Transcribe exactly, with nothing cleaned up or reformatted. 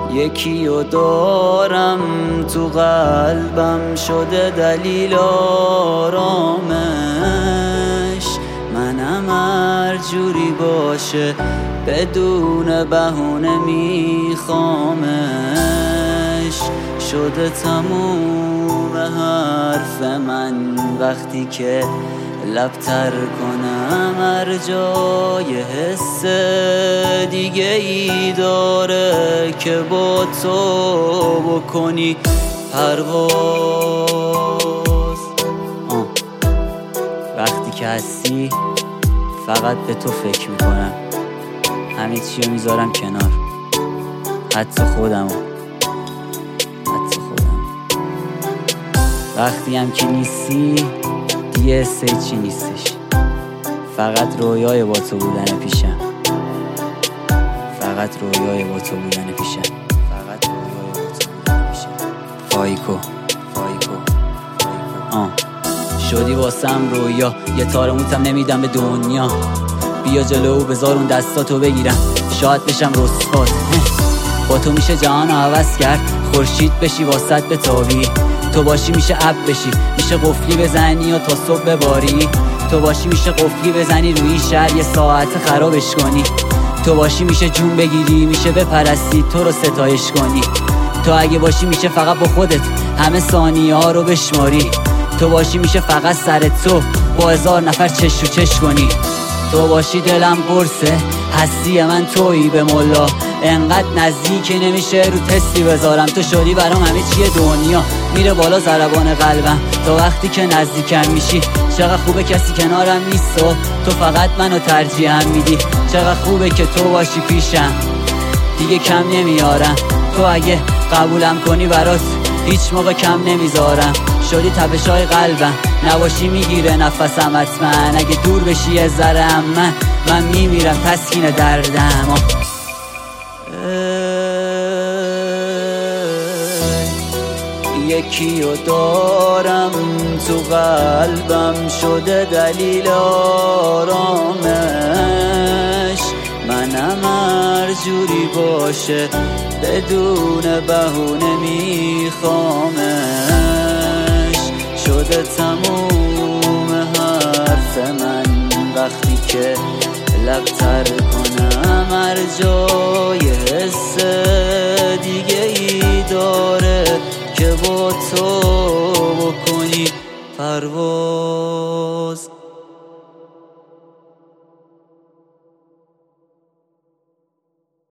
یکی و دارم تو قلبم شده دلیل آرامش. منم هر جوری باشه بدون بهونه میخوامش. شده تموم حرف من وقتی که لب تر کنم هر جای حس دیگه ای داره که با تو بکنی پرواز. آه. وقتی که هستی فقط به تو فکر میکنم، همه چی رو میذارم کنار، حتی خودمو حتی خودم. وقتی هم که نیستی دیگه سه چی نیستش، فقط رویای با تو بودن پیشم، فقط رویای با تو بودن پیشم، فقط رویای با تو بودن پیشم. فایکو فایکو فایکو آه. شدی واسم رویا، یه تار موتم نمیدم به دنیا. بیا جلو بذار اون دستاتو بگیرم، شاید بشم رسوات. با تو میشه جهان عوض کرد، خورشید بشی واسط به تابی. تو باشی میشه اب بشی، میشه قفلی بزنی و تا صبح بباری. تو باشی میشه قفلی بزنی روی شهر یه ساعت خرابش کنی. تو باشی میشه جون بگیری، میشه بپرستی تو رو ستایش کنی. تو اگه باشی میشه فقط با خودت همه ثانیه ها رو بشماری. تو باشی میشه فقط سر تو با هزار نفر چش و چش کنی. تو باشی دلم قرصه، هستی من تویی به مولا. انقدر نزدیک نمیشه رو تستی بذارم. تو شدی برام همه چیه دنیا، میره بالا ضربان قلبم تا وقتی که نزدیکم میشی. چقدر خوبه کسی کنارم نیست و تو فقط منو ترجیحم میدی. چقدر خوبه که تو باشی پیشم، دیگه کم نمیارم. تو اگه قبولم کنی برات هیچ موقع کم نمیذارم. شدی تپشای قلبم، نباشی میگیره نفسم حتما. اگه دور بشی یه ذره من من میمیرم تسکین دردم. یکی و دارم تو قلبم شده دلیل آرامش. منم هر جوری باشه بدون بهونه میخوامش. شده تموم حرف من وقتی که لب تر کنم هر جای حس دیگه ای داره که با تو بکنی پرواز.